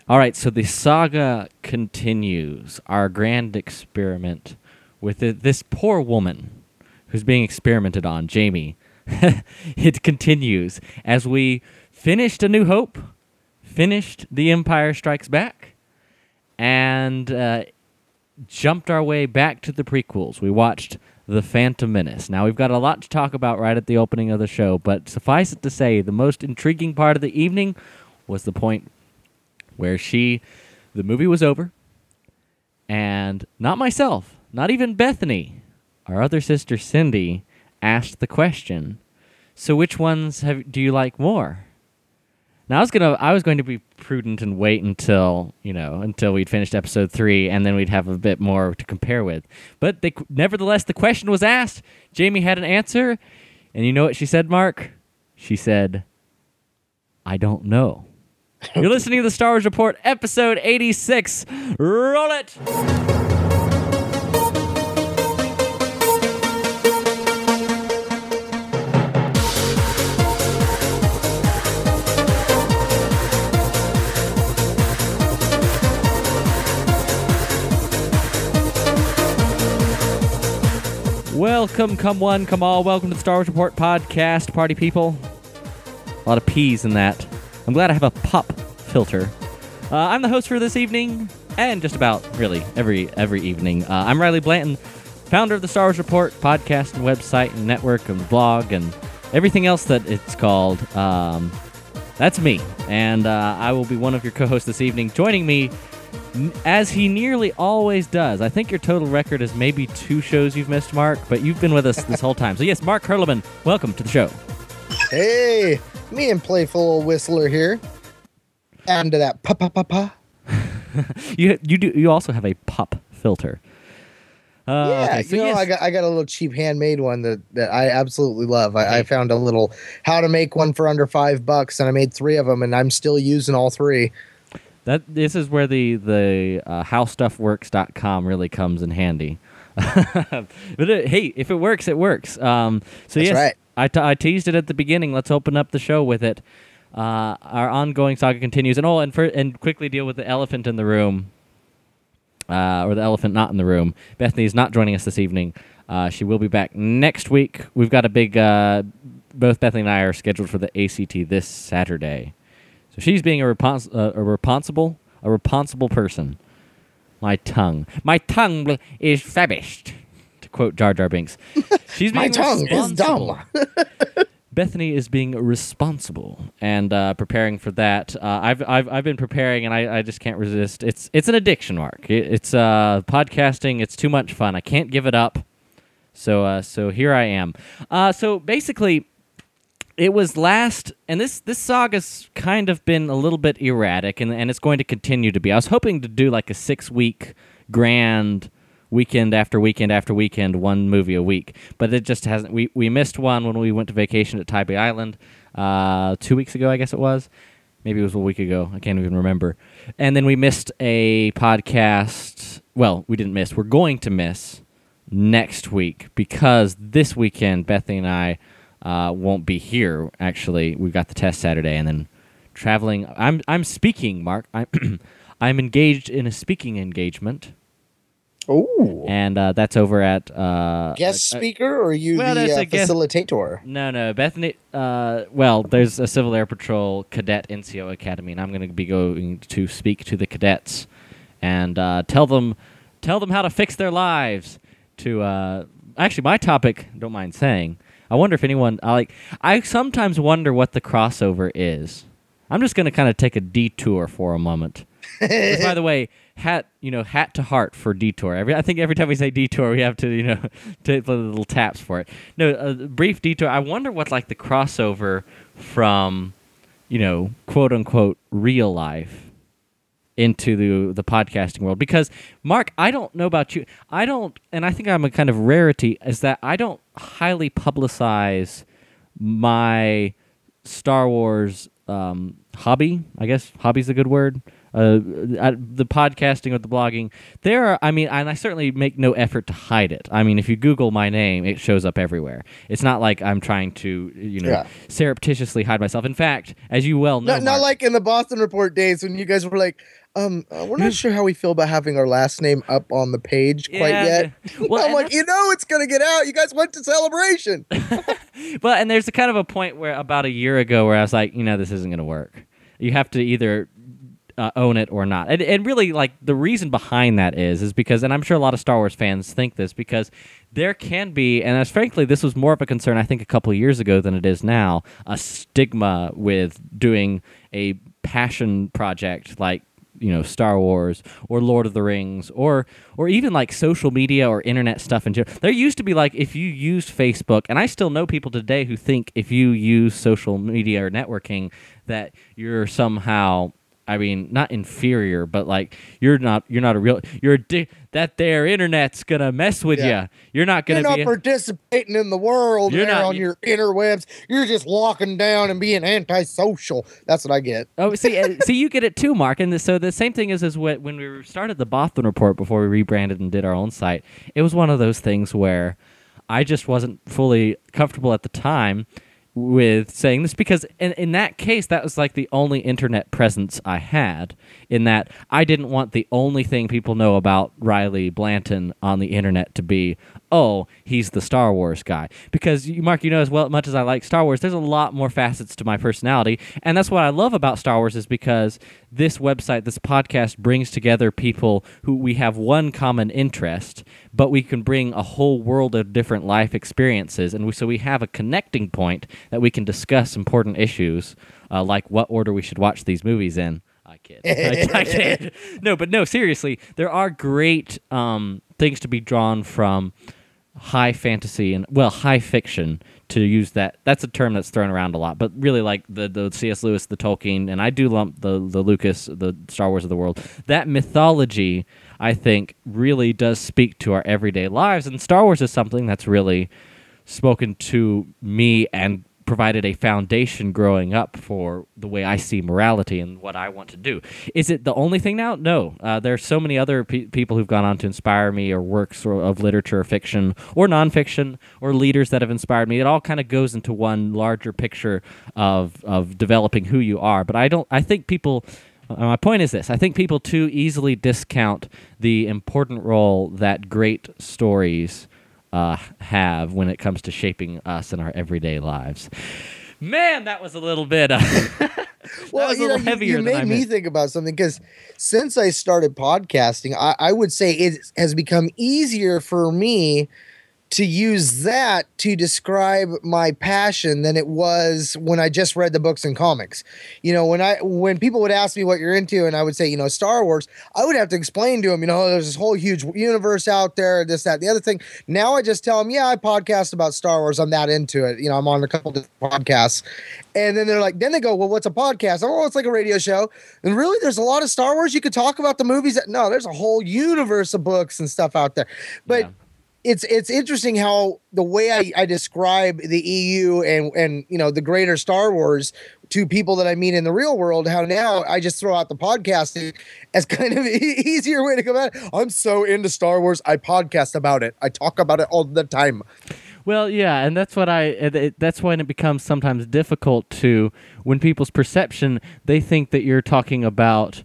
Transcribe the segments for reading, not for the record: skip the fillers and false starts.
All right, so the saga continues. Our grand experiment with this poor woman who's being experimented on, Jamie. It continues as we finished A New Hope, finished The Empire Strikes Back, and jumped our way back to the prequels. We watched The Phantom Menace. Now, we've got a lot to talk about right at the opening of the show, but suffice it to say, the most intriguing part of the evening was the point where the movie was over, and not myself, not even Bethany, our other sister Cindy, asked the question, so which ones do you like more? Now, I was going to be prudent and wait until we'd finished episode 3, and then we'd have a bit more to compare with. But nevertheless, the question was asked. Jamie had an answer, and you know what she said, Mark? She said, I don't know. You're listening to the Star Wars Report, episode 86. Roll it! Welcome, come one, come all. Welcome to the Star Wars Report podcast, party people. A lot of P's in that. I'm glad I have a pop filter. I'm the host for this evening, and just about, really, every evening. I'm Riley Blanton, founder of the Star Wars Report podcast and website and network and blog and everything else that it's called. That's me, and I will be one of your co-hosts this evening. Joining me, as he nearly always does. I think your total record is maybe 2 shows you've missed, Mark, but you've been with us this whole time. So yes, Mark Hurleman, welcome to the show. Hey, me and playful Whistler here. Add to that pa. You also have a pop filter. Yeah, okay, so I got a little cheap handmade one that I absolutely love. I found a little how to make one for under $5, and I made 3 of them, and I'm still using all 3. This is where the howstuffworks.com really comes in handy. But hey, if it works, it works. So That's yes, right. I teased it at the beginning. Let's open up the show with it. Our ongoing saga continues, and quickly deal with the elephant in the room, or the elephant not in the room. Bethany is not joining us this evening. She will be back next week. We've got a big. Both Bethany and I are scheduled for the ACT this Saturday, so she's being a responsible person. My tongue is famished, to quote Jar Jar Binks. She's being My tongue is dumb. Bethany is being responsible and preparing for that. I've been preparing, and I just can't resist. It's an addiction, Mark. It's podcasting. It's too much fun. I can't give it up. So here I am. So basically, it was last, and this saga's kind of been a little bit erratic, and it's going to continue to be. I was hoping to do like a 6-week grand weekend after weekend after weekend, 1 movie a week, but it just hasn't. We missed one when we went to vacation at Tybee Island 2 weeks ago, I guess it was. Maybe it was a week ago. I can't even remember. And then we missed a podcast. Well, we didn't miss. We're going to miss next week because this weekend, Bethany and I won't be here. Actually, we've got the test Saturday, and then traveling. I'm speaking, Mark. I'm engaged in a speaking engagement. Oh, and that's over at guest speaker, or you the facilitator? No, Bethany. Well, there's a Civil Air Patrol Cadet NCO Academy, and I'm going to be going to speak to the cadets and tell them how to fix their lives. Actually, my topic, don't mind saying, I wonder if anyone I sometimes wonder what the crossover is. I'm just going to kind of take a detour for a moment. Which, by the way, hat to heart for detour. I think every time we say detour, we have to take the little taps for it. No, a brief detour. I wonder what the crossover from quote unquote real life into the podcasting world. Because Mark, I don't know about you. And I think I'm a kind of rarity, is that I don't highly publicize my Star Wars hobby. I guess hobby's a good word. the podcasting or the blogging, there are, I mean, and I certainly make no effort to hide it. I mean, if you Google my name, it shows up everywhere. It's not like I'm trying to, surreptitiously hide myself. In fact, as you well know, not like in the Boston Report days when you guys were like, we're not sure how we feel about having our last name up on the page quite yet. Yeah. Well, I'm like, it's going to get out. You guys went to Celebration. Well, and there's a kind of a point where about a year ago where I was like, this isn't going to work. You have to either own it or not. And really, like, the reason behind that is because, and I'm sure a lot of Star Wars fans think this, because there can be, and as frankly, this was more of a concern, I think, a couple of years ago than it is now, a stigma with doing a passion project like, Star Wars or Lord of the Rings or even like social media or internet stuff in general. There used to be like, if you used Facebook, and I still know people today who think if you use social media or networking that you're somehow, I mean, not inferior, but like you're not a real, that there internet's gonna mess with you. You're not participating in the world. You're not on your interwebs. You're just walking down and being antisocial. That's what I get. Oh, see, you get it too, Mark. And so the same thing is when we started the Boston Report before we rebranded and did our own site. It was one of those things where I just wasn't fully comfortable at the time with saying this, because in that case, that was like the only internet presence I had, in that I didn't want the only thing people know about Riley Blanton on the internet to be, oh, he's the Star Wars guy. Because, Mark, as well, much as I like Star Wars, there's a lot more facets to my personality, and that's what I love about Star Wars, is because this website, this podcast, brings together people who we have one common interest, but we can bring a whole world of different life experiences, and so we have a connecting point that we can discuss important issues, like what order we should watch these movies in. I kid. I kid. No, seriously, there are great things to be drawn from high fantasy and, high fiction, to use that. That's a term that's thrown around a lot, but really like the C.S. Lewis, the Tolkien, and I do lump the Lucas, the Star Wars of the world. That mythology, I think, really does speak to our everyday lives, and Star Wars is something that's really spoken to me and provided a foundation growing up for the way I see morality and what I want to do. Is it the only thing now? No. There are so many other people who've gone on to inspire me, or works of literature or fiction or nonfiction, or leaders that have inspired me. It all kind of goes into one larger picture of developing who you are. But I think people... my point is this. I think people too easily discount the important role that great stories have when it comes to shaping us in our everyday lives. Man, that was a little bit well, heavier you made me think about something, because since I started podcasting, I would say it has become easier for me to use that to describe my passion than it was when I just read the books and comics. When people would ask me what you're into, and I would say, Star Wars, I would have to explain to them, there's this whole huge universe out there, this, that, the other thing. Now I just tell them, I podcast about Star Wars. I'm that into it. I'm on a couple of podcasts. And then then they go, well, what's a podcast? Oh, it's like a radio show. And really, there's a lot of Star Wars. You could talk about the movies. No, there's a whole universe of books and stuff out there. But it's interesting how the way I describe the EU and the greater Star Wars to people that I meet in the real world, how now I just throw out the podcasting as kind of an easier way to come at it. I'm so into Star Wars, I podcast about it. I talk about it all the time. Well, yeah, and that's that's when it becomes sometimes difficult when people's perception, they think that you're talking about...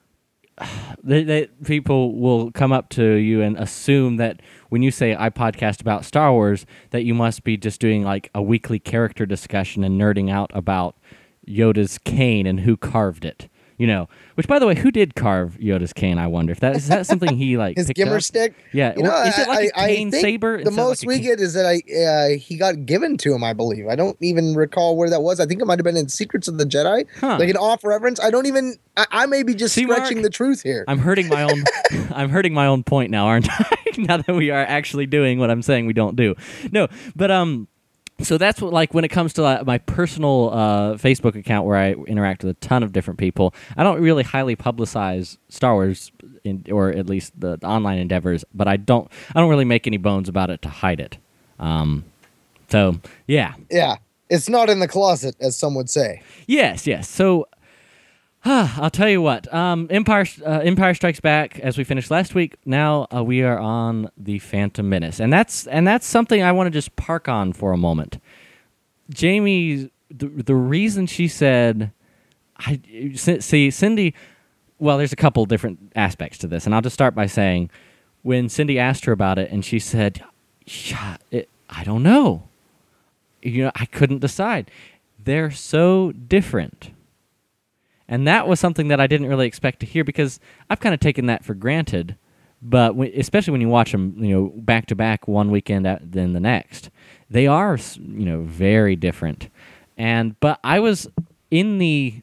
people will come up to you and assume that when you say I podcast about Star Wars, that you must be just doing like a weekly character discussion and nerding out about Yoda's cane and who carved it. Which, by the way, who did carve Yoda's cane? I wonder if is that something he like his gimmer stick. Yeah, is it like a cane saber? The most we get is that he got given to him. I believe. I don't even recall where that was. I think it might have been in Secrets of the Jedi, like an off reference. I don't even. I may be just stretching the truth here. I'm hurting my own. I'm hurting my own point now, aren't I? Now that we are actually doing what I'm saying we don't do. No, but So that's what, like, when it comes to my personal Facebook account where I interact with a ton of different people, I don't really highly publicize Star Wars, or at least the online endeavors, but I don't really make any bones about it to hide it. So, yeah. Yeah. It's not in the closet, as some would say. Yes. So, I'll tell you what. Empire Strikes Back. As we finished last week, now we are on the Phantom Menace, and that's something I want to just park on for a moment. Jamie, the reason she said, Cindy. Well, there's a couple different aspects to this, and I'll just start by saying, when Cindy asked her about it, and she said, "I don't know. I couldn't decide. They're so different." And that was something that I didn't really expect to hear, because I've kind of taken that for granted. But especially when you watch them, back to back, one weekend then the next, they are, very different. But I was in the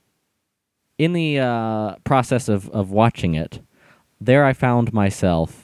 process of watching it. There, I found myself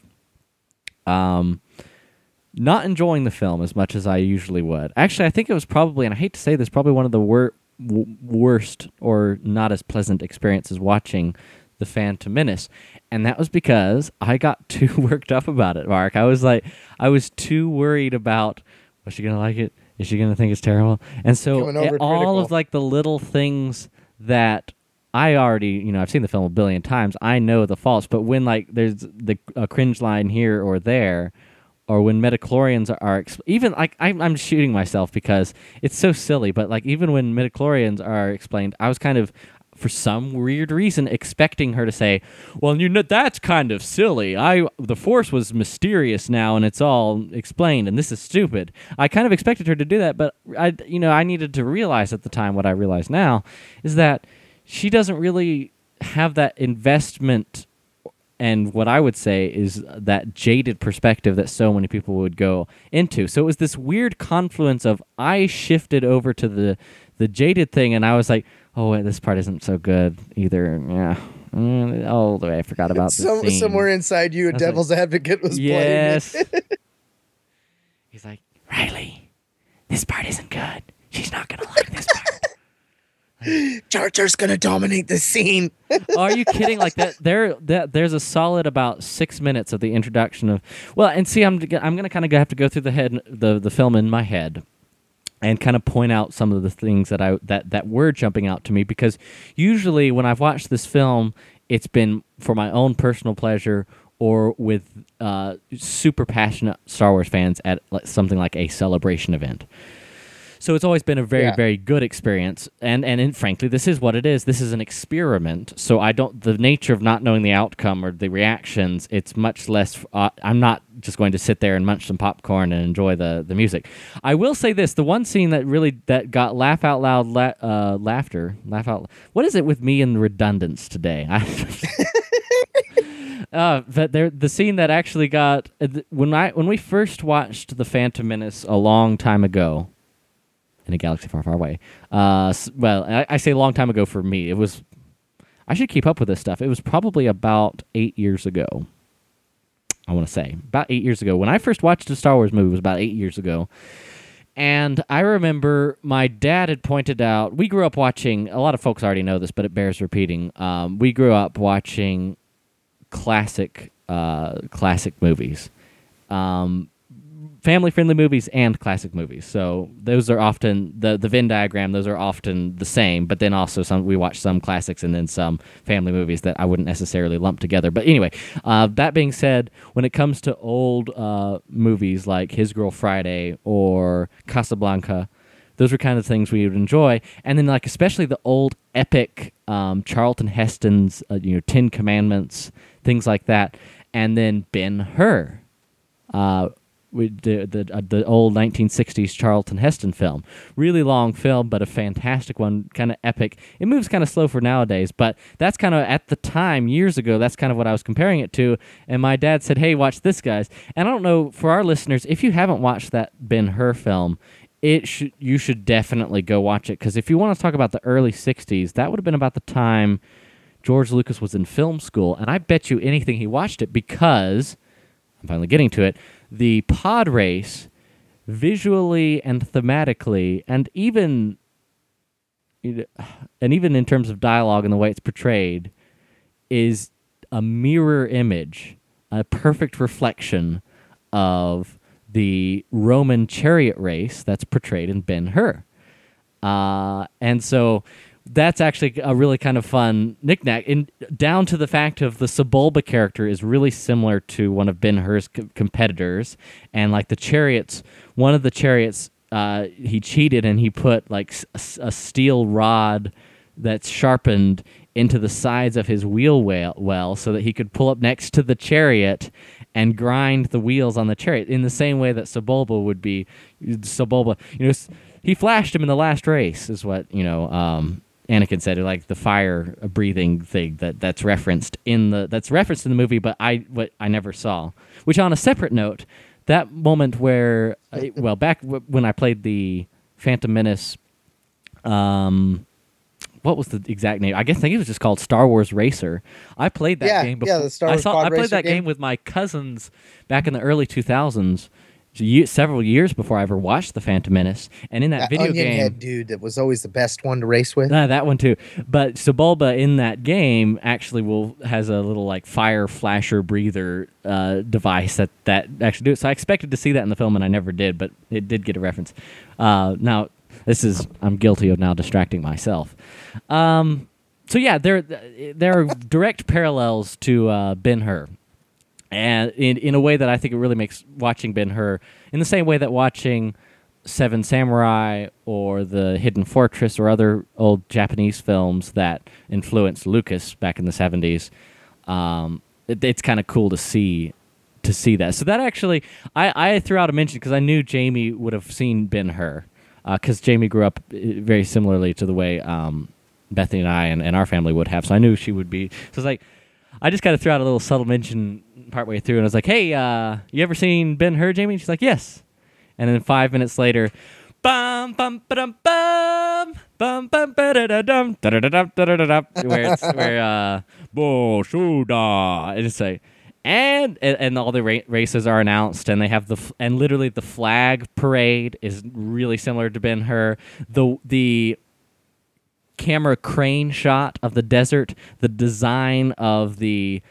not enjoying the film as much as I usually would. Actually, I think it was probably, and I hate to say this, probably one of the worst or not as pleasant experiences watching The Phantom Menace. And that was because I got too worked up about it, Mark. I was too worried about, was she going to like it? Is she going to think it's terrible? And so all of the little things that I already, I've seen the film a billion times. I know the faults, but when there's a cringe line here or there, or when midichlorians are even I'm shooting myself because it's so silly, but even when midichlorians are explained, I was kind of, for some weird reason, expecting her to say, "Well, that's kind of silly. The Force was mysterious now, and it's all explained, and this is stupid." I kind of expected her to do that, but I needed to realize at the time what I realize now is that she doesn't really have that investment. And what I would say is that jaded perspective that so many people would go into. So it was this weird confluence of, I shifted over to the jaded thing, and I was like, oh, wait, this part isn't so good either. Yeah. Oh, I forgot about this scene. Somewhere inside you, a devil's advocate was playing. Yes. He's like, Riley, this part isn't good. She's not going to like this part. Jar Jar's gonna dominate the scene. Are you kidding? There's a solid about 6 minutes of the introduction of. Well, and see, I'm gonna kind of have to go through the film in my head, and kind of point out some of the things that were jumping out to me, because usually when I've watched this film, it's been for my own personal pleasure or with super passionate Star Wars fans at something like a celebration event. So it's always been a very, very good experience, and frankly, this is what it is. This is an experiment, so the nature of not knowing the outcome or the reactions, it's much less, I'm not just going to sit there and munch some popcorn and enjoy the music. I will say this, the one scene that got laugh out loud laughter, what is it with me and redundance today? But the scene that actually got, when we first watched The Phantom Menace a long time ago, in a galaxy far, far away. I say a long time ago for me. It was, I should keep up with this stuff. It was probably about 8 years ago. I want to say about 8 years ago. When I first watched a Star Wars movie, it was about 8 years ago. And I remember my dad had pointed out, we grew up watching, a lot of folks already know this, but it bears repeating. We grew up watching classic movies. Family-friendly movies and classic movies. So those are often, the Venn diagram, those are often the same, but then also we watch some classics and then some family movies that I wouldn't necessarily lump together. But anyway, that being said, when it comes to old movies like His Girl Friday or Casablanca, those were kind of things we would enjoy. And then especially the old epic Charlton Heston's, 10 Commandments, things like that. And then Ben-Hur. With the old 1960s Charlton Heston film. Really long film, but a fantastic one, kind of epic. It moves kind of slow for nowadays, but that's kind of, at the time, years ago, that's kind of what I was comparing it to, and my dad said, hey, watch this, guys. And I don't know, for our listeners, if you haven't watched that Ben-Hur film, you should definitely go watch it, because if you want to talk about the early 60s, that would have been about the time George Lucas was in film school, and I bet you anything he watched it, because, I'm finally getting to it, the pod race, visually and thematically, and even in terms of dialogue and the way it's portrayed, is a mirror image, a perfect reflection of the Roman chariot race that's portrayed in Ben-Hur. And so that's actually a really kind of fun knickknack, and down to the fact of the Sebulba character is really similar to one of Ben-Hur's competitors, and like the chariots, one of the chariots, he cheated and he put like a steel rod that's sharpened into the sides of his wheel well, so that he could pull up next to the chariot and grind the wheels on the chariot in the same way that Sebulba would be. Sebulba, he flashed him in the last race, is what Anakin said, like the fire breathing thing that's referenced in the movie, but I never saw. Which, on a separate note, that moment where, back when I played the Phantom Menace, what was the exact name? I think it was just called Star Wars Racer. I played that game before. Yeah, the Star Wars Pod I played Racer that game with my cousins back in the early 2000s, several years before I ever watched the Phantom Menace. And in that video Onion game, Head dude that was always the best one to race with. That one too. But Sebulba in that game actually has a little like fire flasher breather device that actually do it. So I expected to see that in the film, and I never did, but it did get a reference. Now, I'm guilty of now distracting myself. So yeah, there are direct parallels to Ben-Hur, and in a way that I think it really makes watching Ben-Hur, in the same way that watching Seven Samurai or The Hidden Fortress or other old Japanese films that influenced Lucas back in the 70s, it's kind of cool to see that. So that actually, I threw out a mention because I knew Jamie would have seen Ben-Hur. Because Jamie grew up very similarly to the way Bethany and I and our family would have, so I knew she would be. So it's like, I just kind of threw out a little subtle mention partway through, and I was like, "Hey, you ever seen Ben-Hur, Jamie?" And she's like, "Yes." And then 5 minutes later, bum bum ba dum bum bum bum ba da da dum da da da da da da, where bo shuda, and it's like. And all the races are announced, and they have and literally the flag parade is really similar to Ben-Hur. The camera crane shot of the desert, the design of the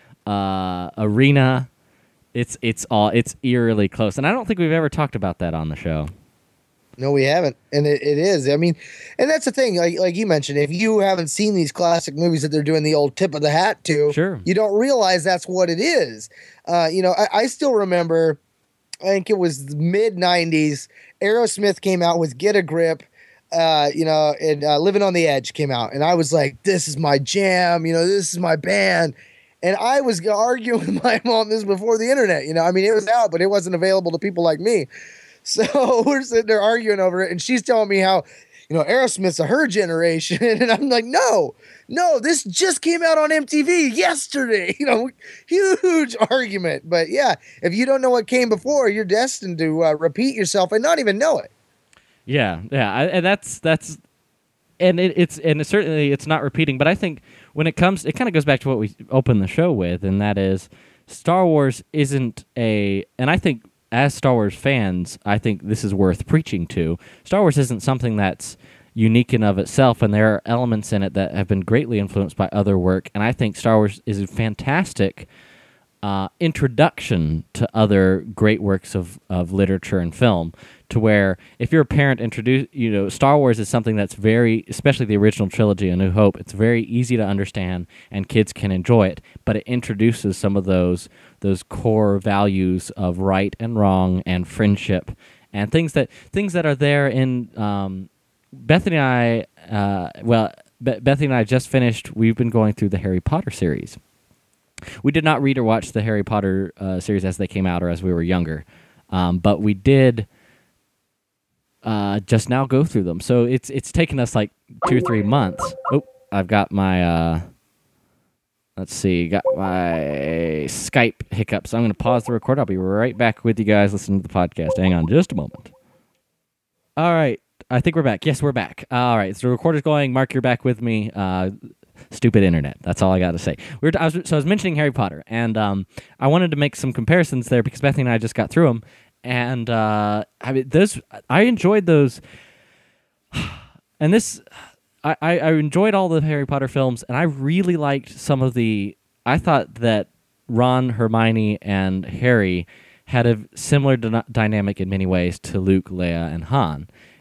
arena, it's eerily close. And I don't think we've ever talked about that on the show. No, we haven't, and it is. I mean, and that's the thing. Like you mentioned, if you haven't seen these classic movies that they're doing the old tip of the hat to, sure, you don't realize that's what it is. I still remember. I think it was mid '90s. Aerosmith came out with "Get a Grip," and "Living on the Edge" came out, and I was like, "This is my jam." This is my band. And I was arguing with my mom. This was before the internet. I mean, it was out, but it wasn't available to people like me. So we're sitting there arguing over it, and she's telling me how, Aerosmith's a her generation, and I'm like, no, this just came out on MTV yesterday. Huge argument. But yeah, if you don't know what came before, you're destined to repeat yourself and not even know it. Yeah, and that's and it's certainly it's not repeating. But I think when it kind of goes back to what we opened the show with, and that is Star Wars isn't and I think. As Star Wars fans, I think this is worth preaching to. Star Wars isn't something that's unique in of itself, and there are elements in it that have been greatly influenced by other work, and I think Star Wars is a fantastic introduction to other great works of literature and film, to where if you're a parent, Star Wars is something that's very, especially the original trilogy, A New Hope, it's very easy to understand, and kids can enjoy it, but it introduces some of those core values of right and wrong and friendship and things that are there in Bethany and I. Bethany and I just finished. We've been going through the Harry Potter series. We did not read or watch the Harry Potter series as they came out or as we were younger, but we did just now go through them. So it's taken us like 2 or 3 months. Oh, I've got my let's see, got my Skype hiccup. So I'm going to pause the record. I'll be right back with you guys listening to the podcast. Hang on just a moment. All right. I think we're back. Yes, we're back. All right. So the recorder's going. Mark, you're back with me. Stupid internet. That's all I got to say. I was mentioning Harry Potter, and I wanted to make some comparisons there because Bethany and I just got through them, and I enjoyed those. And this, I enjoyed all the Harry Potter films, and I really liked some of the. I thought that Ron, Hermione, and Harry had a similar dynamic in many ways to Luke, Leia, and Han.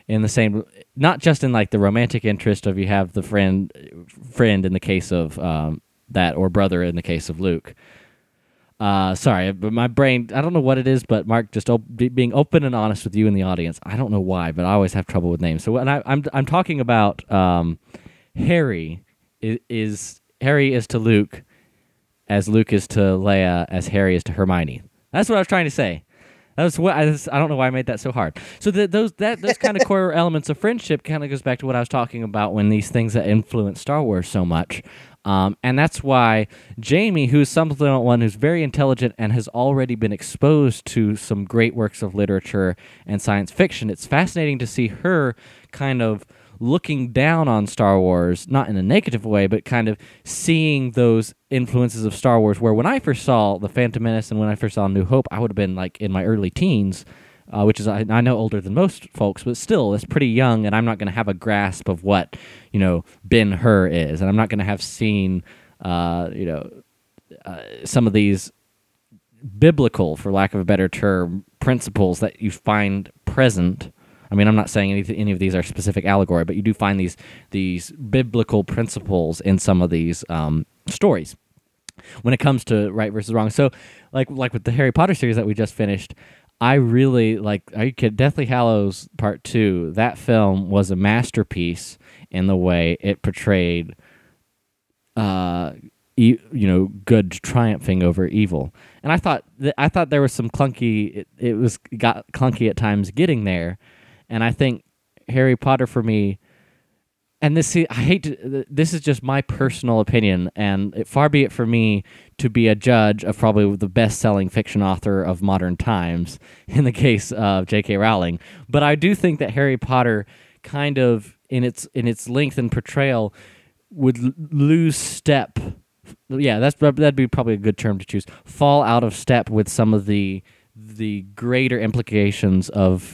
in the same, not just in like the romantic interest of you have the friend in the case of that, or brother in the case of Luke. Sorry, but my brain, I don't know what it is, but Mark, just being open and honest with you in the audience, I don't know why, but I always have trouble with names. So when I'm talking about Harry is to Luke as Luke is to Leia, as Harry is to Hermione. That's what I was trying to say. That's what I don't know why I made that so hard. So those kind of core elements of friendship kind of goes back to what I was talking about when these things that influence Star Wars so much. And that's why Jamie, who's someone who's very intelligent and has already been exposed to some great works of literature and science fiction, it's fascinating to see her kind of looking down on Star Wars, not in a negative way, but kind of seeing those influences of Star Wars, where when I first saw The Phantom Menace and when I first saw New Hope, I would have been like in my early teens, which is, I know, older than most folks, but still, it's pretty young, and I'm not going to have a grasp of what, Ben-Hur is, and I'm not going to have seen, some of these biblical, for lack of a better term, principles that you find present. I mean, I'm not saying any of these are specific allegory, but you do find these biblical principles in some of these stories when it comes to right versus wrong. So, like with the Harry Potter series that we just finished, I really Deathly Hallows Part 2. That film was a masterpiece in the way it portrayed, good triumphing over evil. And I thought there was some clunky. It got clunky at times getting there. And I think Harry Potter for me, and this is just my personal opinion, and far be it for me to be a judge of probably the best-selling fiction author of modern times in the case of J.K. Rowling. But I do think that Harry Potter, kind of in its length and portrayal, would lose step. Yeah, that'd be probably a good term to choose. Fall out of step with some of the greater implications of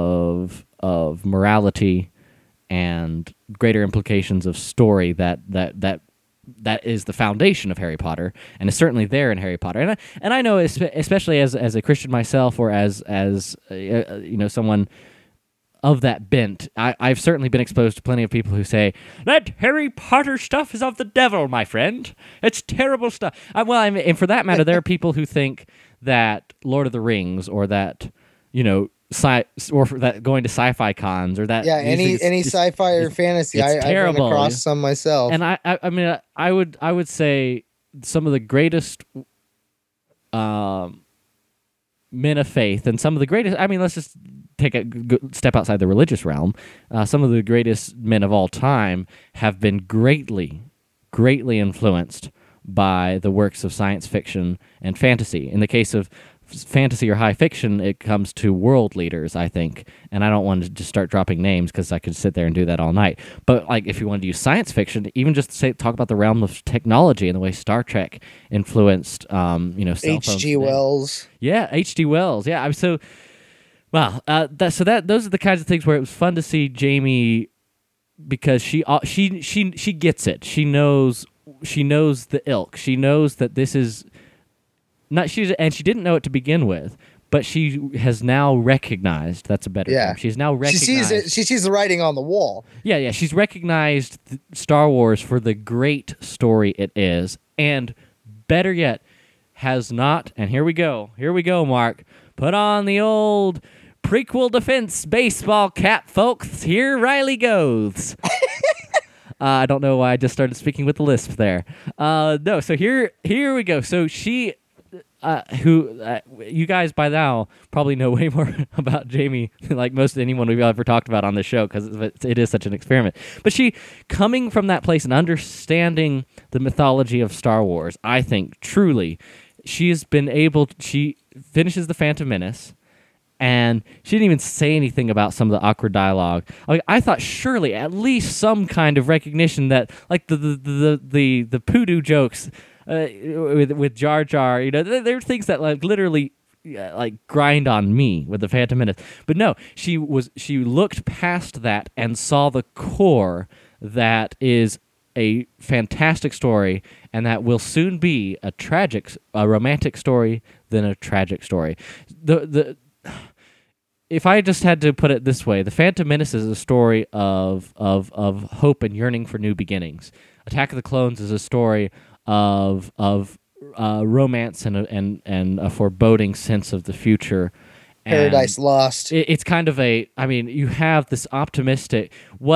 morality and greater implications of story that is the foundation of Harry Potter, and is certainly there in Harry Potter. And I know, especially as a Christian myself, or as someone of that bent, I've certainly been exposed to plenty of people who say that Harry Potter stuff is of the devil, my friend. It's terrible stuff. And for that matter, there are people who think that Lord of the Rings, or that or that going to sci-fi cons, or that any sci-fi or fantasy, I've run across some myself. And I mean, I would say some of the greatest men of faith, and some of the greatest, I mean, let's just take a step outside the religious realm. Some of the greatest men of all time have been greatly influenced by the works of science fiction and fantasy. In the case of fantasy or high fiction, it comes to world leaders, I think. And I don't want to just start dropping names, because I could sit there and do that all night. But like, if you wanted to use science fiction, even just talk about the realm of technology and the way Star Trek influenced, cell phones. H.G. Wells. Yeah, H.G. Wells. Yeah, those are the kinds of things where it was fun to see Jamie, because she gets it. She knows the ilk. She knows that this is not and she didn't know it to begin with, but she has now recognized. That's a better term. She's now recognized. She sees the writing on the wall. Yeah. She's recognized Star Wars for the great story it is, and better yet, has not. And here we go, Mark. Put on the old prequel defense baseball cap, folks. Here Riley goes. I don't know why I just started speaking with the lisp there. No, so here we go. So she, you guys by now probably know way more about Jamie like most anyone we've ever talked about on this show, because it is such an experiment. But she, coming from that place and understanding the mythology of Star Wars, I think truly she has been able. She finishes The Phantom Menace, and she didn't even say anything about some of the awkward dialogue. Like, I thought surely at least some kind of recognition that, like, the poodoo jokes with Jar Jar, there are things that like literally like grind on me with The Phantom Menace. But no, she looked past that and saw the core that is a fantastic story, and that will soon be a romantic story, then a tragic story. if I just had to put it this way, The Phantom Menace is a story of hope and yearning for new beginnings. Attack of the Clones is a story of romance and a foreboding sense of the future. Paradise Lost. It's kind of you have this optimistic,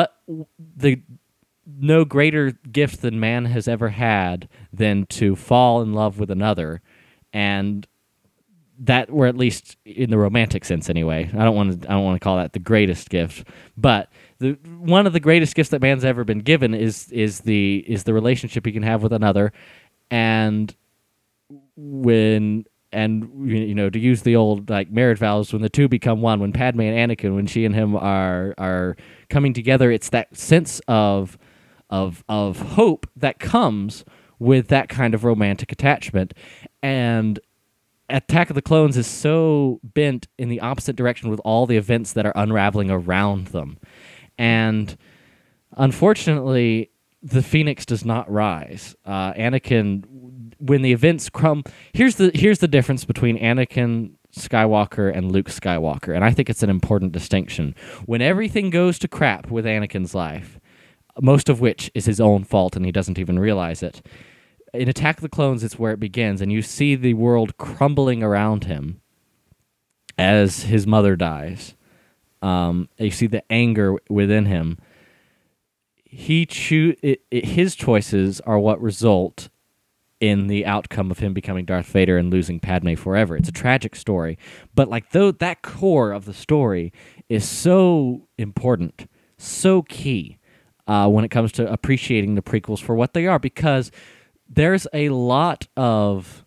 no greater gift than man has ever had than to fall in love with another, and that, or at least in the romantic sense anyway. I don't want to call that the greatest gift, but one of the greatest gifts that man's ever been given is the relationship he can have with another, and to use the old marriage vows, when the two become one, when Padme and Anakin, when she and him are coming together, it's that sense of hope that comes with that kind of romantic attachment. And Attack of the Clones is so bent in the opposite direction with all the events that are unraveling around them. And unfortunately, the Phoenix does not rise. Anakin, when the events here's the difference between Anakin Skywalker and Luke Skywalker, and I think it's an important distinction. When everything goes to crap with Anakin's life, most of which is his own fault and he doesn't even realize it, in Attack of the Clones, it's where it begins, and you see the world crumbling around him as his mother dies. You see the anger within him. His choices are what result in the outcome of him becoming Darth Vader and losing Padme forever. It's a tragic story, but that core of the story is so important, so key when it comes to appreciating the prequels for what they are, because there's a lot of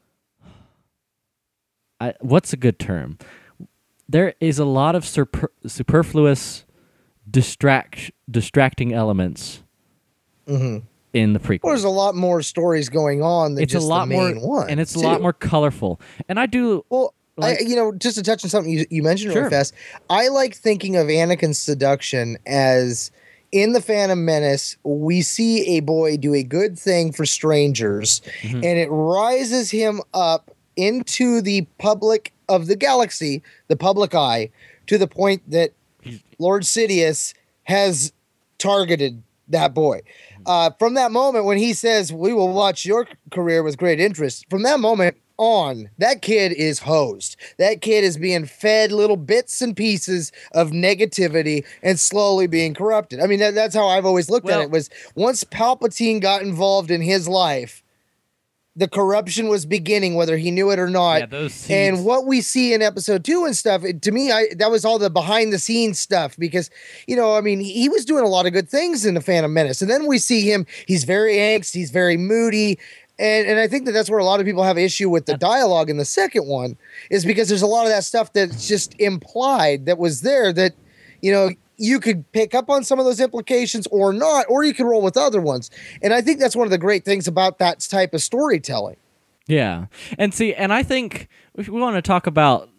what's a good term? There is a lot of superfluous distracting elements in the prequel. Well, there's a lot more stories going on than just the main one. And it's a lot more colorful. And I do... Well, just to touch on something you mentioned really fast, I like thinking of Anakin's seduction as... In The Phantom Menace, we see a boy do a good thing for strangers, and it rises him up into the public of the galaxy, the public eye, to the point that Lord Sidious has targeted that boy. From that moment when he says, "We will watch your career with great interest," from that moment on, that kid is hosed. That kid is being fed little bits and pieces of negativity and slowly being corrupted. I mean, that's how I've always looked at it, was once Palpatine got involved in his life, the corruption was beginning, whether he knew it or not. Yeah, those seeds. And what we see in episode 2 and stuff, to me, that was all the behind the scenes stuff, because, he was doing a lot of good things in The Phantom Menace. And then we see him, he's very angst, he's very moody. And I think that's where a lot of people have issue with the dialogue in the second one, is because there's a lot of that stuff that's just implied that was there that, you could pick up on some of those implications or not, or you can roll with other ones. And I think that's one of the great things about that type of storytelling. Yeah. And I think if we want to talk about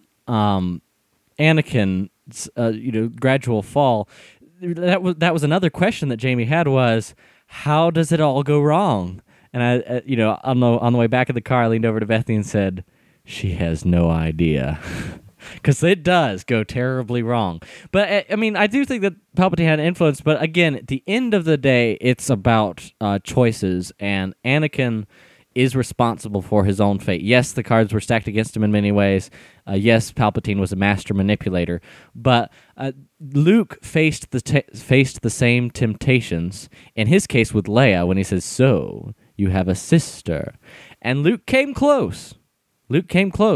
Anakin's gradual fall, that was another question that Jamie had, was how does it all go wrong? And I on the way back in the car, I leaned over to Bethany and said, "She has no idea," because it does go terribly wrong. But I do think that Palpatine had an influence. But again, at the end of the day, it's about choices, and Anakin is responsible for his own fate. Yes, the cards were stacked against him in many ways. Yes, Palpatine was a master manipulator, but Luke faced the same temptations. In his case, with Leia, when he says, "So you have a sister," and Luke came close. But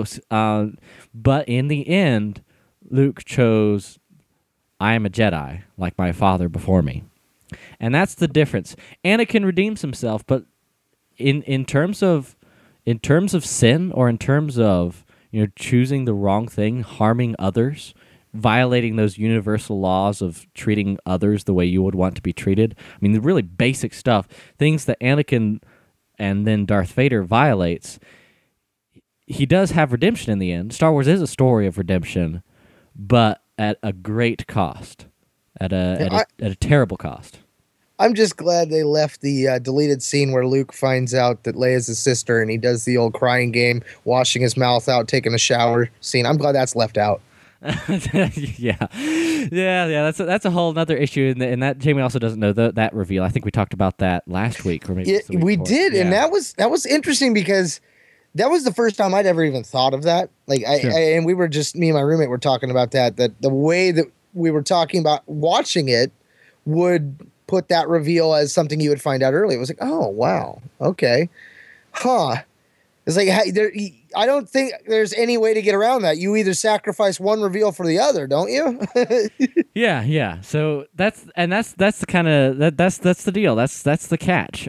in the end, Luke chose, "I am a Jedi, like my father before me," and that's the difference. Anakin redeems himself, but in terms of sin, or in terms of choosing the wrong thing, harming others, violating those universal laws of treating others the way you would want to be treated. I mean, the really basic stuff, things that Anakin and then Darth Vader violates. He does have redemption in the end. Star Wars is a story of redemption, but at a great cost, at a terrible cost. I'm just glad they left the deleted scene where Luke finds out that Leia's his sister, and he does the old crying game, washing his mouth out, taking a shower scene. I'm glad that's left out. yeah. That's a whole other issue, and that Jamie also doesn't know that reveal. I think we talked about that last week, or maybe Yeah, it's the week we before. did, Yeah. and that was interesting because that was the first time I'd ever even thought of that. Like, Sure. and we were just, me and my roommate were talking about that the way that we were talking about watching it would put that reveal as something you would find out early. It was like, oh wow, okay, huh. It's like, I don't think there's any way to get around that. You either sacrifice one reveal for the other, don't you? Yeah. So that's the kind of that's the deal. That's the catch.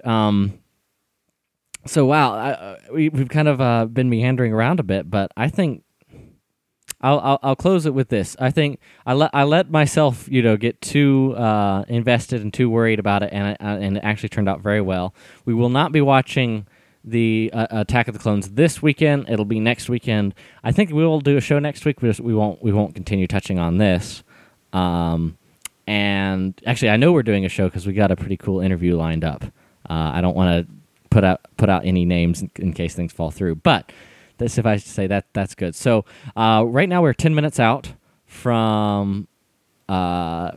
So wow, we've kind of been meandering around a bit, but I think I'll close it with this. I think I let myself get too invested and too worried about it, and it actually turned out very well. We will not be watching the Attack of the Clones this weekend. It'll be next weekend. I think we will do a show next week. We won't continue touching on this. And actually, I know we're doing a show because we got a pretty cool interview lined up. I don't want to put out any names in case things fall through, but suffice to say that's good. So right now we're 10 minutes out from a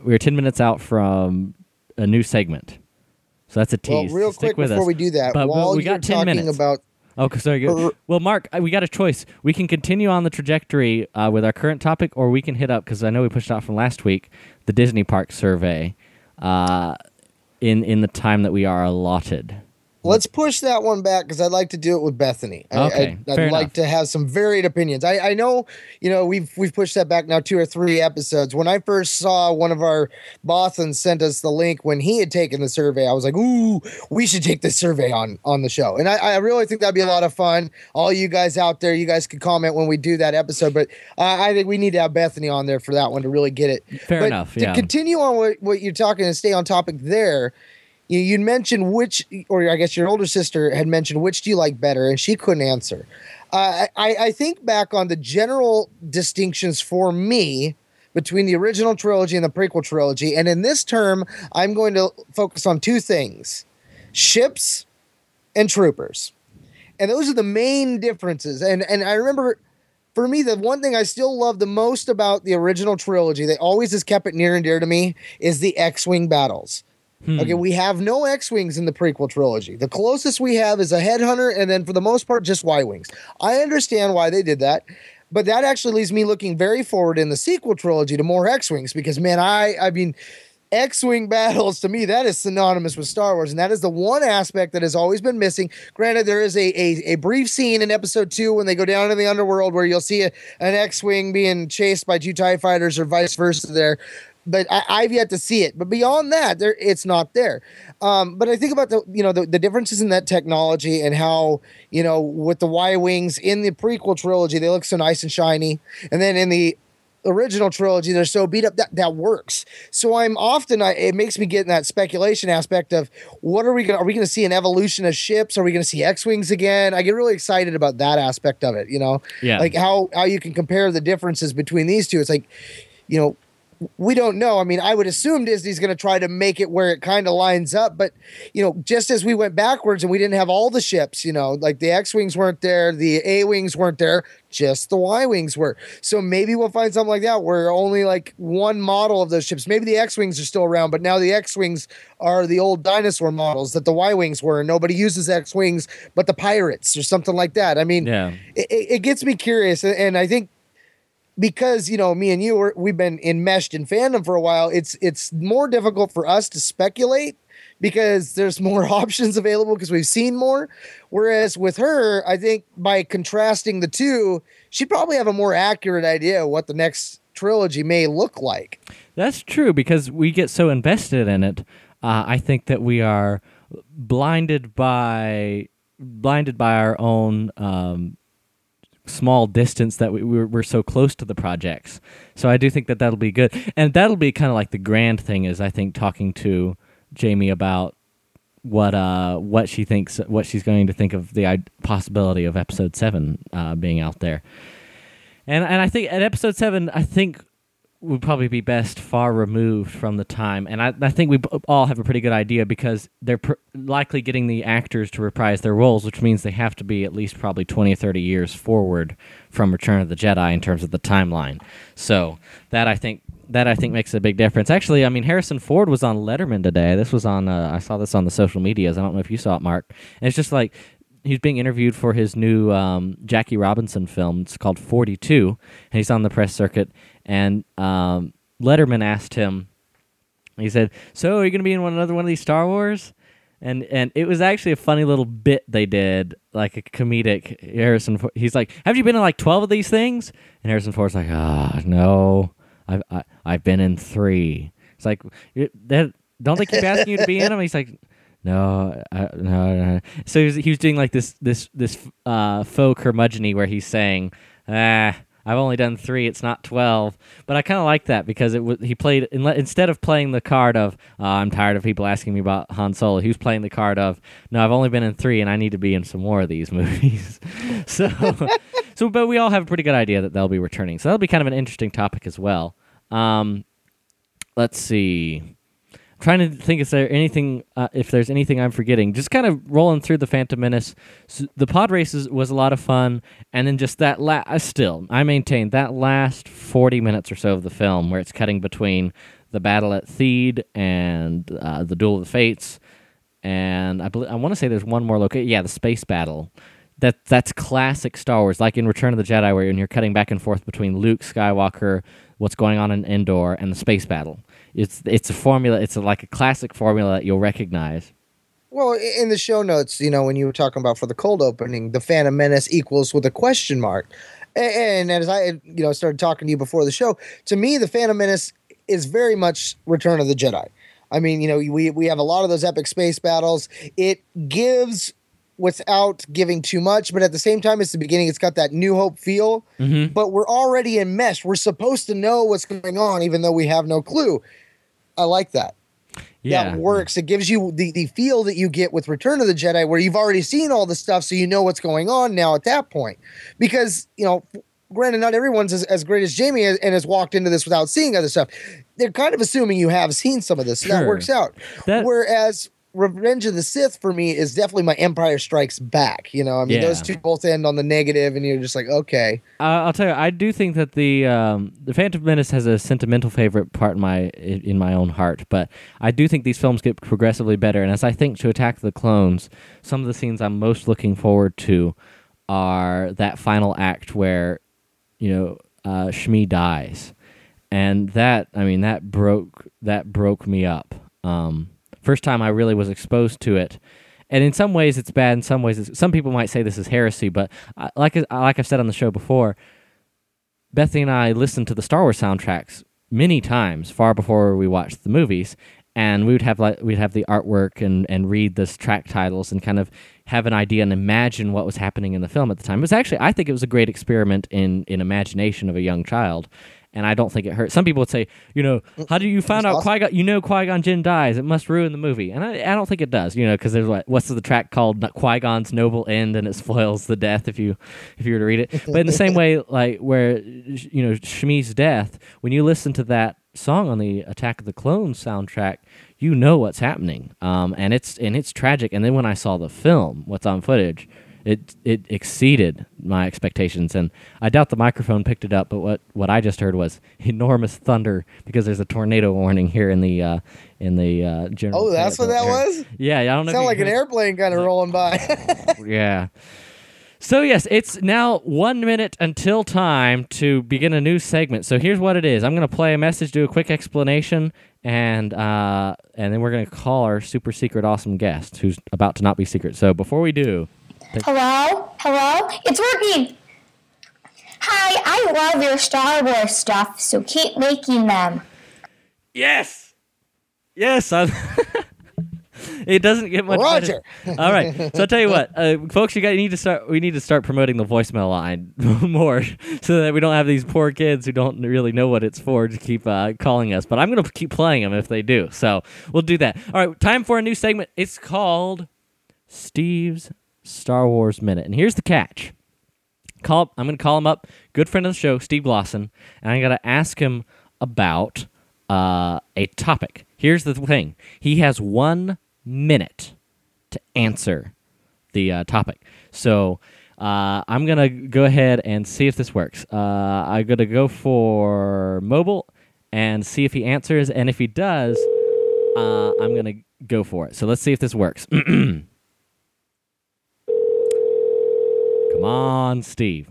new segment. So that's a tease. Well, real Stick quick with before us. we do that, but while we you're got 10 talking minutes. about Oh, sorry. Good. Well, Mark, we got a choice. We can continue on the trajectory with our current topic, or we can hit up, because I know we pushed out from last week, the Disney Park survey in the time that we are allotted. Let's push that one back because I'd like to do it with Bethany. Okay, I'd fair like enough. to have some varied opinions. I know, we've pushed that back now 2 or 3 episodes. When I first saw one of our Bothans sent us the link when he had taken the survey, I was like, ooh, we should take this survey on the show. And I really think that'd be a lot of fun. All you guys out there, you guys can comment when we do that episode. But I think we need to have Bethany on there for that one to really get it. Fair But enough, to yeah. continue on what you're talking and stay on topic there, you'd mentioned which, or I guess your older sister had mentioned which do you like better, and she couldn't answer. I think back on the general distinctions for me between the original trilogy and the prequel trilogy, and in this term, I'm going to focus on 2 things: ships and troopers. And those are the main differences. And I remember, for me, the one thing I still love the most about the original trilogy, they always has kept it near and dear to me, is the X-Wing battles. Okay, we have no X-Wings in the prequel trilogy. The closest we have is a Headhunter, and then for the most part, just Y-Wings. I understand why they did that, but that actually leaves me looking very forward in the sequel trilogy to more X-Wings, because, man, I mean, X-Wing battles, to me, that is synonymous with Star Wars, and that is the one aspect that has always been missing. Granted, there is a brief scene in episode 2 when they go down to the underworld where you'll see an X-Wing being chased by 2 TIE fighters or vice versa there. But I've yet to see it. But beyond that, it's not there. But I think about the differences in that technology and how, with the Y-Wings in the prequel trilogy, they look so nice and shiny. And then in the original trilogy, they're so beat up that works. So it makes me get in that speculation aspect of are we going to see an evolution of ships? Are we going to see X-Wings again? I get really excited about that aspect of it, Yeah. like how you can compare the differences between these two. It's like, we don't know. I mean, I would assume Disney's going to try to make it where it kind of lines up, but just as we went backwards and we didn't have all the ships, like the X-Wings weren't there, the A-Wings weren't there, just the Y-Wings were. So maybe we'll find something like that where only like one model of those ships. Maybe the X-Wings are still around, but now the X-Wings are the old dinosaur models that the Y-Wings were, and nobody uses X-Wings but the pirates or something like that. I mean, Yeah. it gets me curious, and I think, because me and you we've been enmeshed in fandom for a while, it's more difficult for us to speculate because there's more options available because we've seen more. Whereas with her, I think by contrasting the two, she'd probably have a more accurate idea of what the next trilogy may look like. That's true, because we get so invested in it. I think that we are blinded by our own small distance that we're so close to the projects. So I do think that'll be good, and that'll be kind of like the grand thing is, I think, talking to Jamie about what she thinks, what she's going to think of the possibility of episode 7 being out there. And I think at episode 7, I think would probably be best far removed from the time. And I think we all have a pretty good idea because they're likely getting the actors to reprise their roles, which means they have to be at least probably 20 or 30 years forward from Return of the Jedi in terms of the timeline. So that I think makes a big difference. Actually, I mean, Harrison Ford was on Letterman today. This was on, I saw this on the social medias. I don't know if you saw it, Mark. And it's just like, he's being interviewed for his new Jackie Robinson film. It's called 42, and he's on the press circuit. And Letterman asked him, he said, "So, are you going to be in another one of these Star Wars?" And it was actually a funny little bit they did, like a comedic. He's like, "Have you been in like 12 of these things?" And Harrison Ford's like, no, I've been in 3. It's like, don't they keep asking you to be in them? He's like, no. So he was doing like this faux curmudgeon-y where he's saying, I've only done 3. It's not 12, but I kind of like that because he played instead of playing the card of I'm tired of people asking me about Han Solo. He was playing the card of no, I've only been in 3, and I need to be in some more of these movies. But we all have a pretty good idea that they'll be returning. So that'll be kind of an interesting topic as well. Let's see. Trying to think if there's anything I'm forgetting. Just kind of rolling through the Phantom Menace. So the pod races was a lot of fun, and then just that I maintain that last 40 minutes or so of the film where it's cutting between the battle at Theed and the Duel of the Fates, and I want to say there's one more location. Yeah, the space battle. That's classic Star Wars, like in Return of the Jedi, where you're cutting back and forth between Luke Skywalker, what's going on in Endor, and the space battle. It's a formula. It's like a classic formula that you'll recognize. Well, in the show notes, when you were talking about for the cold opening, the Phantom Menace equals with a question mark. And as I started talking to you before the show, to me, the Phantom Menace is very much Return of the Jedi. I mean, we have a lot of those epic space battles. It gives without giving too much, but at the same time, it's the beginning. It's got that New Hope feel, but we're already enmeshed. We're supposed to know what's going on, even though we have no clue. I like that. Yeah. That works. It gives you the feel that you get with Return of the Jedi, where you've already seen all the stuff, so you know what's going on now at that point. Because, granted, not everyone's as great as Jamie and has walked into this without seeing other stuff. They're kind of assuming you have seen some of this, so that works out. Whereas Revenge of the Sith for me is definitely my Empire Strikes Back. Those two both end on the negative, and you're just like, okay. I'll tell you, I do think that the Phantom Menace has a sentimental favorite part in my own heart, but I do think these films get progressively better. And as I think to Attack of the Clones, some of the scenes I'm most looking forward to are that final act where Shmi dies, and that broke me up. First time I really was exposed to it, and in some ways it's bad. In some ways, some people might say this is heresy. But like I've said on the show before, Bethany and I listened to the Star Wars soundtracks many times, far before we watched the movies, and we'd have the artwork and read the track titles and kind of have an idea and imagine what was happening in the film at the time. It was actually, I think it was a great experiment in imagination of a young child. And I don't think it hurt. Some people would say, how do you find out Qui-Gon? Qui-Gon Jinn dies. It must ruin the movie. And I don't think it does, because there's what's the track called Qui-Gon's Noble End, and it spoils the death if you were to read it. But in the same way, like where Shmi's death, when you listen to that song on the Attack of the Clones soundtrack, you know what's happening. And it's tragic. And then when I saw the film, what's on footage, it exceeded my expectations, and I doubt the microphone picked it up. But what I just heard was enormous thunder because there's a tornado warning here in the general. Oh, that's what that was. Yeah, I don't know. Sound like an airplane kind of rolling by. Yeah. So yes, it's now 1 minute until time to begin a new segment. So here's what it is. I'm going to play a message, do a quick explanation, and then we're going to call our super secret awesome guest who's about to not be secret. So before we do. Hello? It's working! Hi, I love your Star Wars stuff, so keep making them. Yes! It doesn't get much Roger. better. All right. So I'll tell you what, folks, we need to start promoting the voicemail line more so that we don't have these poor kids who don't really know what it's for to keep calling us. But I'm going to keep playing them if they do. So we'll do that. All right, time for a new segment. It's called Steve's Star Wars Minute. And here's the catch. I'm going to call him up, good friend of the show, Steve Glosson, and I got to ask him about a topic. Here's the thing. He has 1 minute to answer the topic. So I'm going to go ahead and see if this works. I'm going to go for mobile and see if he answers. And if he does, I'm going to go for it. So let's see if this works. Come on, Steve.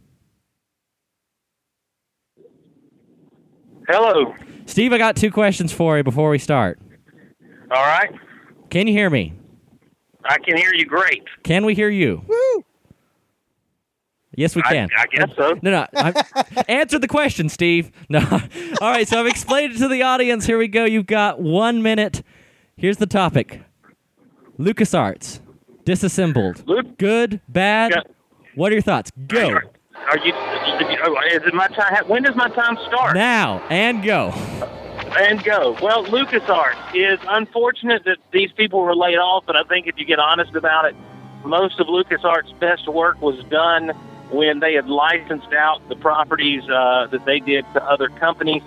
Hello. Steve, I got 2 questions for you before we start. All right. Can you hear me? I can hear you great. Can we hear you? Woo! Yes, we can. I guess so. No. Answer the question, Steve. No. All right, so I've explained it to the audience. Here we go. You've got 1 minute. Here's the topic. LucasArts. Disassembled. Good, bad? Yeah. What are your thoughts? Go. Are you? Is it my time? When does my time start? Now, and go. And go. Well, LucasArts is unfortunate that these people were laid off, but I think if you get honest about it, most of LucasArts' best work was done when they had licensed out the properties that they did to other companies.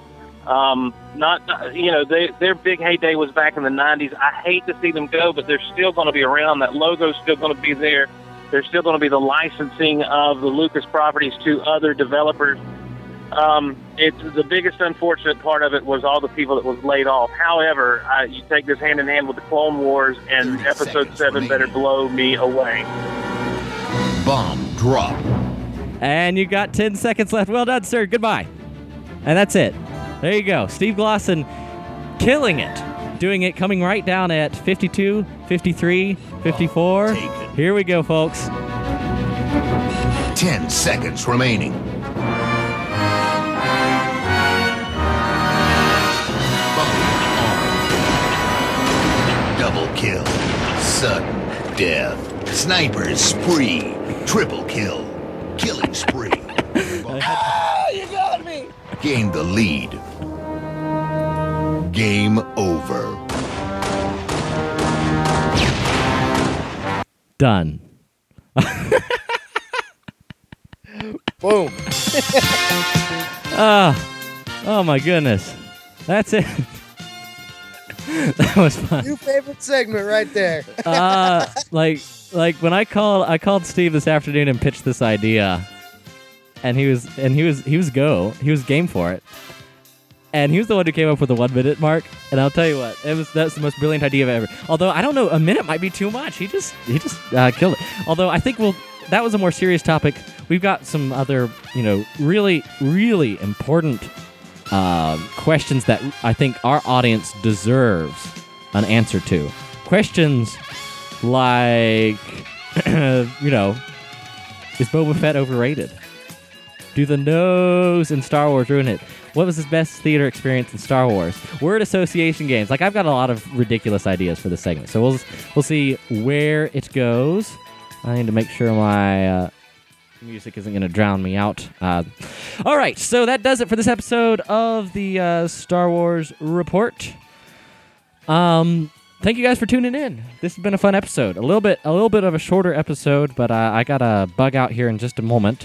Their big heyday was back in the 90s. I hate to see them go, but they're still going to be around. That logo's still going to be there. There's still going to be the licensing of the Lucas properties to other developers. It's the biggest unfortunate part of it was all the people that was laid off. However, you take this hand in hand with the Clone Wars, and Episode 7 better blow me away. Bomb drop. And you got 10 seconds left. Well done, sir. Goodbye. And that's it. There you go. Steve Glosson killing it. Doing it, coming right down at 52, 53, 54. Here we go, folks. 10 seconds remaining. Double kill. Sudden death. Sniper's spree. Triple kill. Killing spree. You got me. Gain the lead. Game over. Done. Boom. Oh my goodness. That's it. That was fun. New favorite segment right there. Like when I called Steve this afternoon and pitched this idea, and he was game for it. And he was the one who came up with the 1 minute mark. And I'll tell you what, that's the most brilliant idea ever. Although I don't know, a minute might be too much. He just killed it. Although I think that was a more serious topic. We've got some other, really, really important questions that I think our audience deserves an answer to. Questions like, is Boba Fett overrated? Do the no's in Star Wars ruin it? What was his best theater experience in Star Wars? Word association games. Like, I've got a lot of ridiculous ideas for this segment, so we'll see where it goes. I need to make sure my music isn't going to drown me out. All right, so that does it for this episode of the Star Wars Report. Thank you guys for tuning in. This has been a fun episode. A little bit of a shorter episode, but I got a bug out here in just a moment.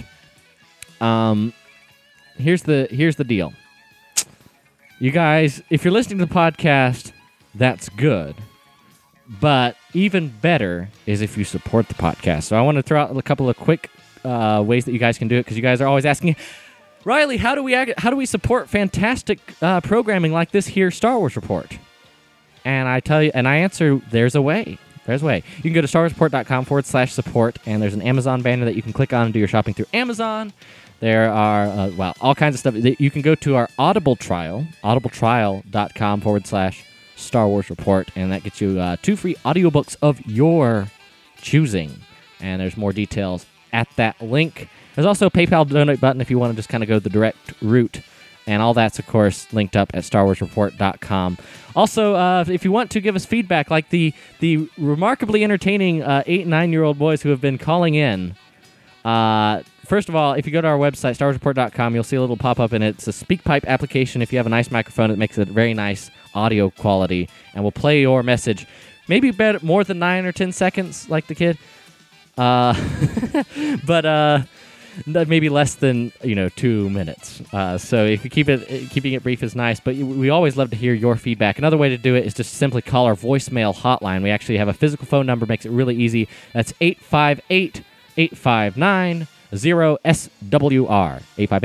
Here's the deal. You guys, if you're listening to the podcast, that's good. But even better is if you support the podcast. So I want to throw out a couple of quick ways that you guys can do it, because you guys are always asking, Riley, how do we support fantastic programming like this here Star Wars Report? And I tell you, and I answer, there's a way. There's a way. You can go to StarWarsReport.com/support, and there's an Amazon banner that you can click on and do your shopping through Amazon. There are, all kinds of stuff. You can go to our Audible trial, audibletrial.com/Star Wars Report, and that gets you 2 free audiobooks of your choosing. And there's more details at that link. There's also a PayPal donate button if you want to just kind of go the direct route. And all that's, of course, linked up at StarWarsReport.com. Also, if you want to give us feedback, like the remarkably entertaining 8- and 9-year-old boys who have been calling in, first of all, if you go to our website, StarWarsReport.com, you'll see a little pop-up, and it's a SpeakPipe application. If you have a nice microphone, it makes it very nice audio quality, and we'll play your message. Maybe better, more than 9 or 10 seconds, like the kid. But maybe less than 2 minutes. So if you keeping it brief is nice, but we always love to hear your feedback. Another way to do it is just simply call our voicemail hotline. We actually have a physical phone number, makes it really easy. That's 858-859-0SWR.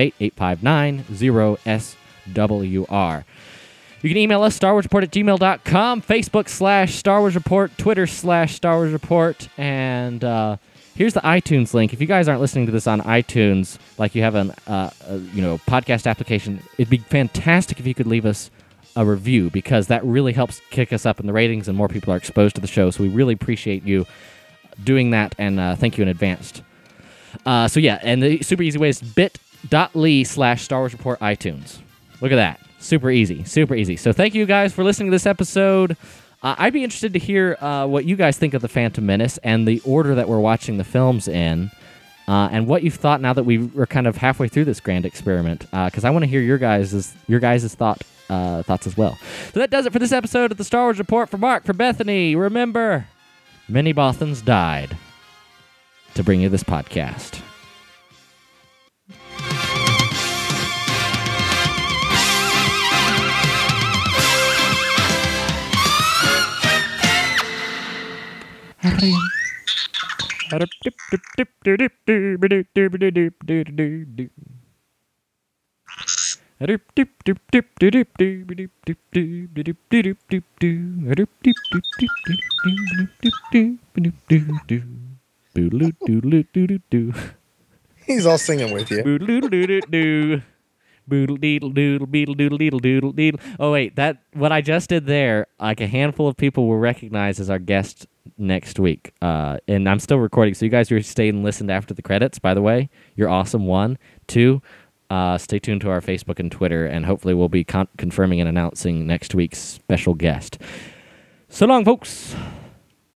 858-859-0SWR. You can email us, StarWarsReport@gmail.com, Facebook/Star Wars Report, Twitter/Star Wars Report, and here's the iTunes link. If you guys aren't listening to this on iTunes, like you have a podcast application, it'd be fantastic if you could leave us a review, because that really helps kick us up in the ratings and more people are exposed to the show. So we really appreciate you doing that, and thank you in advance. And the super easy way is bit.ly/Star Wars Report iTunes. Look at that. Super easy. So thank you guys for listening to this episode. I'd be interested to hear what you guys think of The Phantom Menace and the order that we're watching the films in, and what you've thought now that we're kind of halfway through this grand experiment, because I want to hear your guys' thoughts as well. So that does it for this episode of the Star Wars Report. For Mark, for Bethany, remember, many Bothans died to bring you this podcast. He's all singing with you. Oh wait, that what I just did there, like a handful of people will recognize as our guest next week. And I'm still recording, so you guys who stayed and listened after the credits, by the way, you're awesome. 1, 2, stay tuned to our Facebook and Twitter, and hopefully we'll be confirming and announcing next week's special guest. So long, folks.